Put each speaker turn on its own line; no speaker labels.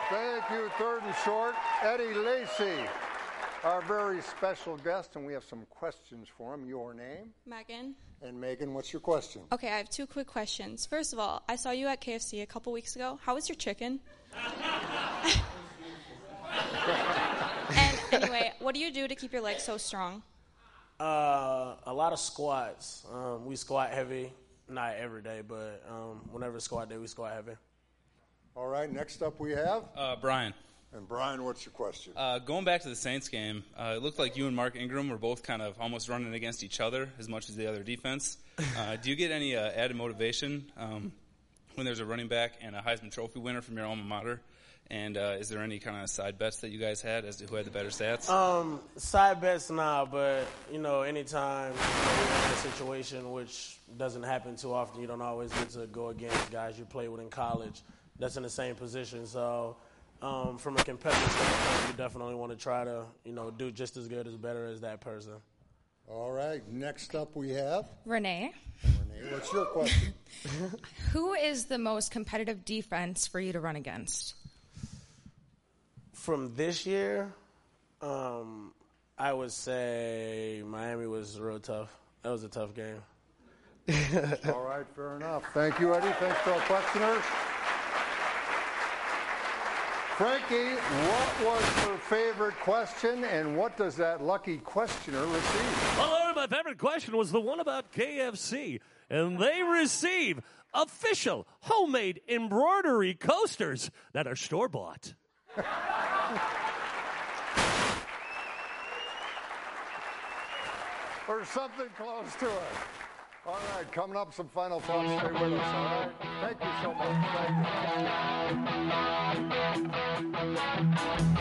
Thank you, third and short, Eddie Lacy, our very special guest, and we have some questions for him. Your name?
Megan.
And Megan, what's your question?
Okay, I have two quick questions. First of all, I saw you at KFC a couple weeks ago. How was your chicken? And anyway, what do you do to keep your legs so strong?
A lot of squats. We squat heavy, not every day, but whenever squat day, we squat heavy.
All right, next up we have?
Brian.
And Brian, what's your question?
Going back to the Saints game, it looked like you and Mark Ingram were both kind of almost running against each other as much as the other defense. Do you get any added motivation when there's a running back and a Heisman Trophy winner from your alma mater? And is there any kind of side bets that you guys had as to who had the better stats?
Side bets, nah, but, anytime you're in a situation which doesn't happen too often, you don't always get to go against guys you play with in college that's in the same position. So from a competitive standpoint, you definitely want to try to, do just as good as better as that person.
All right, next up we have?
Renee.
Renee, what's your question?
Who is the most competitive defense for you to run against?
From this year, I would say Miami was real tough. That was a tough game.
All right, fair enough. Thank you, Eddie. Thanks to our questioners. Frankie, what was your favorite question, and what does that lucky questioner receive?
Well, Lord, my favorite question was the one about KFC, and they receive official homemade embroidery coasters that are store-bought.
Or something close to it. All right, coming up, some final thoughts. Stay with us, all right? Thank you so much. Thank you.